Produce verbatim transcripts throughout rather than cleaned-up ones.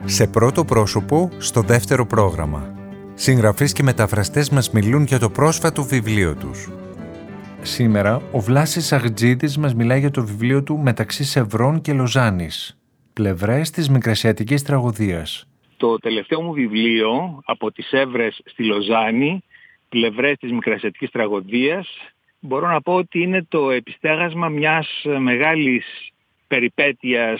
Σε πρώτο πρόσωπο, στο δεύτερο πρόγραμμα. Συγγραφείς και μεταφραστές μας μιλούν για το πρόσφατο βιβλίο τους. Σήμερα, ο Βλάσης Αχτζίδης μας μιλάει για το βιβλίο του «Μεταξύ Σευρών και Λοζάνης. Πλευρές της Μικρασιατικής Τραγωδίας». Το τελευταίο μου βιβλίο, «Από τις Σεύρες στη Λοζάνη, πλευρές της Μικρασιατικής Τραγωδίας», μπορώ να πω ότι είναι το επιστέγασμα μιας μεγάλης περιπέτειας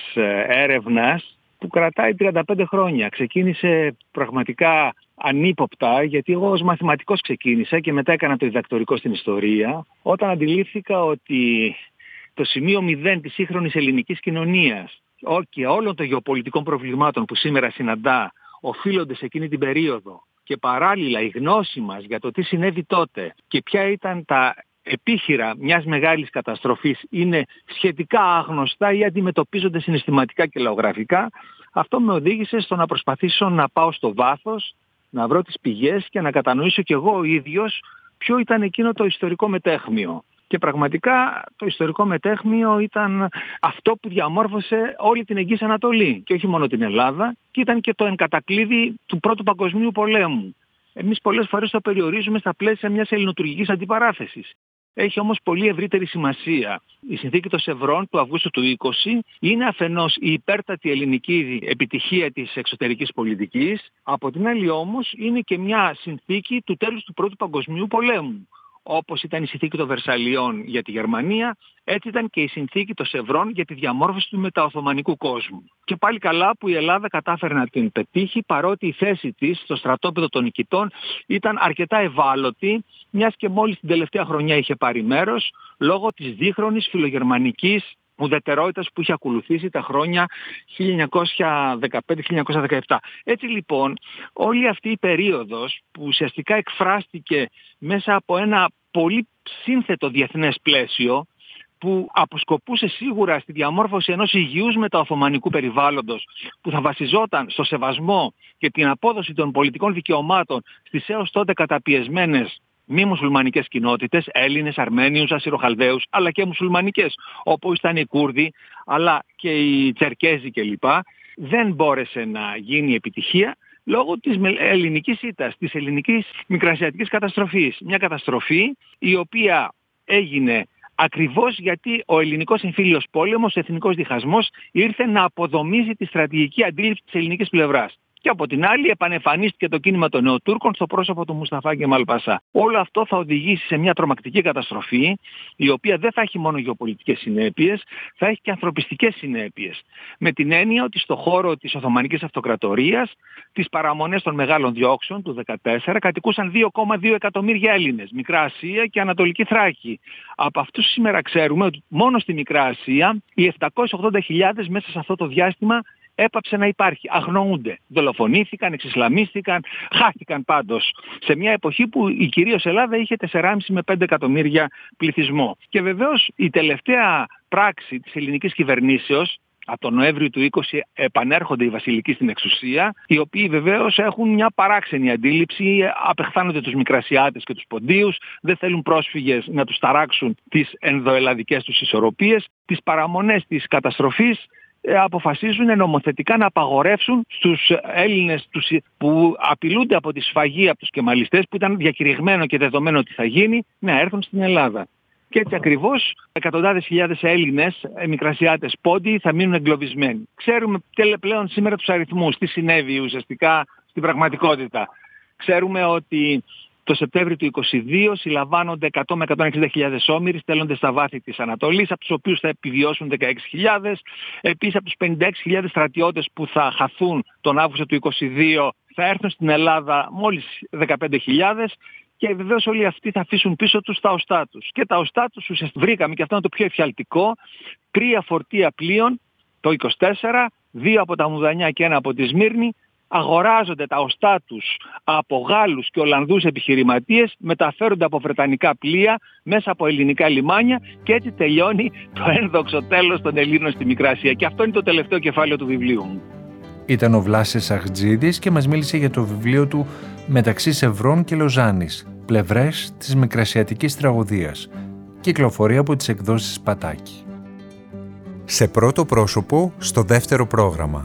έρευνας που κρατάει τριάντα πέντε χρόνια. Ξεκίνησε πραγματικά ανύποπτα, γιατί εγώ ως μαθηματικός ξεκίνησα και μετά έκανα το διδακτορικό στην ιστορία, όταν αντιλήφθηκα ότι το σημείο μηδέν της σύγχρονης ελληνικής κοινωνίας και όλων των γεωπολιτικών προβλημάτων που σήμερα συναντά οφείλονται σε εκείνη την περίοδο και παράλληλα η γνώση μας για το τι συνέβη τότε και ποια ήταν τα επίχειρα μιας μεγάλης καταστροφής είναι σχετικά άγνωστα ή αντιμετωπίζονται συναισθηματικά και λαογραφικά, αυτό με οδήγησε στο να προσπαθήσω να πάω στο βάθος, να βρω τις πηγές και να κατανοήσω κι εγώ ο ίδιος ποιο ήταν εκείνο το ιστορικό μετέχμιο. Και πραγματικά το ιστορικό μετέχμιο ήταν αυτό που διαμόρφωσε όλη την Αιγής Ανατολή και όχι μόνο την Ελλάδα, και ήταν και το εν κατακλείδη του Πρώτου Παγκοσμίου Πολέμου. Εμείς πολλές φορές το περιορίζουμε στα πλαίσια μιας ελληνοτουρκικής αντιπαράθεσης. Έχει όμως πολύ ευρύτερη σημασία. Η συνθήκη των Σευρών του Αυγούστου του είκοσι είναι αφενός η υπέρτατη ελληνική επιτυχία της εξωτερικής πολιτικής, από την άλλη όμως είναι και μια συνθήκη του τέλους του Πρώτου Παγκοσμίου Πολέμου. Όπως ήταν η συνθήκη των Βερσαλιών για τη Γερμανία, έτσι ήταν και η συνθήκη των Σευρών για τη διαμόρφωση του μεταοθωμανικού κόσμου. Και πάλι καλά που η Ελλάδα κατάφερε να την πετύχει, παρότι η θέση της στο στρατόπεδο των νικητών ήταν αρκετά ευάλωτη, μιας και μόλις την τελευταία χρονιά είχε πάρει μέρος, λόγω της δίχρονης φιλογερμανικής ουδετερότητας που είχε ακολουθήσει τα χρόνια χίλια εννιακόσια δεκαπέντε χίλια εννιακόσια δεκαεπτά. Έτσι λοιπόν όλη αυτή η περίοδος που ουσιαστικά εκφράστηκε μέσα από ένα πολύ σύνθετο διεθνές πλαίσιο, που αποσκοπούσε σίγουρα στη διαμόρφωση ενός υγιούς μεταοθωμανικού περιβάλλοντος που θα βασιζόταν στο σεβασμό και την απόδοση των πολιτικών δικαιωμάτων στις έως τότε καταπιεσμένες μη μουσουλμανικές κοινότητες, Έλληνες, Αρμένιους, Ασσυροχαλδαίους, αλλά και μουσουλμανικές, όπως ήταν οι Κούρδοι, αλλά και οι Τσερκέζοι κλπ. Δεν μπόρεσε να γίνει επιτυχία λόγω της ελληνικής ήττας, της ελληνικής μικρασιατικής καταστροφής. Μια καταστροφή η οποία έγινε ακριβώς γιατί ο ελληνικός εμφύλιος πόλεμος, ο εθνικός διχασμός, ήρθε να αποδομήσει τη στρατηγική αντίληψη της ελληνικής πλευράς. Και από την άλλη επανεμφανίστηκε το κίνημα των Νεοτούρκων στο πρόσωπο του Μουσταφά Κεμάλ Πασά. Όλο αυτό θα οδηγήσει σε μια τρομακτική καταστροφή, η οποία δεν θα έχει μόνο γεωπολιτικές συνέπειες, θα έχει και ανθρωπιστικές συνέπειες. Με την έννοια ότι στο χώρο της Οθωμανικής Αυτοκρατορίας, τις παραμονές των μεγάλων διώξεων του χίλια εννιακόσια δεκατέσσερα κατοικούσαν δύο κόμμα δύο εκατομμύρια Έλληνες, Μικρά Ασία και Ανατολική Θράκη. Από αυτούς σήμερα ξέρουμε ότι μόνο στη Μικρά Ασία οι επτακόσιες ογδόντα χιλιάδες μέσα σε αυτό το διάστημα έπαψε να υπάρχει, αγνοούνται, δολοφονήθηκαν, εξισλαμίστηκαν, χάθηκαν πάντως σε μια εποχή που η κυρίως Ελλάδα είχε τέσσερα κόμμα πέντε με πέντε εκατομμύρια πληθυσμό. Και βεβαίως η τελευταία πράξη της ελληνικής κυβερνήσεως, από τον Νοέμβριο του είκοσι επανέρχονται οι βασιλικοί στην εξουσία, οι οποίοι βεβαίως έχουν μια παράξενη αντίληψη, απεχθάνονται τους Μικρασιάτες και τους Ποντίους, δεν θέλουν πρόσφυγες να τους ταράξουν τις ενδοελλαδικές τους ισορροπίες, τις παραμονές της καταστροφής αποφασίζουν νομοθετικά να απαγορεύσουν στους Έλληνες τους που απειλούνται από τη σφαγή από τους κεμαλιστές, που ήταν διακηρυγμένο και δεδομένο ότι θα γίνει, να έρθουν στην Ελλάδα. Και έτσι ακριβώς εκατοντάδες χιλιάδες Έλληνες, Μικρασιάτες, Πόντιοι θα μείνουν εγκλωβισμένοι. Ξέρουμε πλέον σήμερα τους αριθμούς, τι συνέβη ουσιαστικά στην πραγματικότητα. Ξέρουμε ότι το Σεπτέμβριο του είκοσι δύο συλλαμβάνονται εκατό με εκατόν εξήντα χιλιάδες Όμηροι, στέλνονται στα βάθη της Ανατολής, από τους οποίους θα επιβιώσουν δεκαέξι χιλιάδες. Επίσης από τους πενήντα έξι χιλιάδες στρατιώτες που θα χαθούν τον Αύγουστο του είκοσι δύο θα έρθουν στην Ελλάδα μόλις δεκαπέντε χιλιάδες. Και βεβαίως όλοι αυτοί θα αφήσουν πίσω τους τα οστά τους. Και τα οστά τους ουσιαστικά βρήκαμε, και αυτό είναι το πιο εφιαλτικό, τρία φορτία πλοίων το είκοσι τέσσερα, δύο από τα Μουδανιά και ένα από τη Σμύρνη. Αγοράζονται τα οστά τους από Γάλλους και Ολλανδούς επιχειρηματίες, μεταφέρονται από βρετανικά πλοία μέσα από ελληνικά λιμάνια και έτσι τελειώνει το ένδοξο τέλος των Ελλήνων στη Μικρά Ασία. Και αυτό είναι το τελευταίο κεφάλαιο του βιβλίου μου. Ήταν ο Βλάσης Αχτζίδης και μας μίλησε για το βιβλίο του «Μεταξύ Σευρών και Λοζάνης. Πλευρές της Μικρασιατικής Τραγωδίας». Κυκλοφορεί από τις εκδόσεις Πατάκη. Σε πρώτο πρόσωπο, στο δεύτερο πρόγραμμα.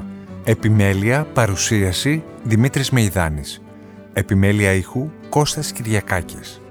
Επιμέλεια, παρουσίαση Δημήτρης Μεϊδάνης. Επιμέλεια ήχου Κώστας Κυριακάκης.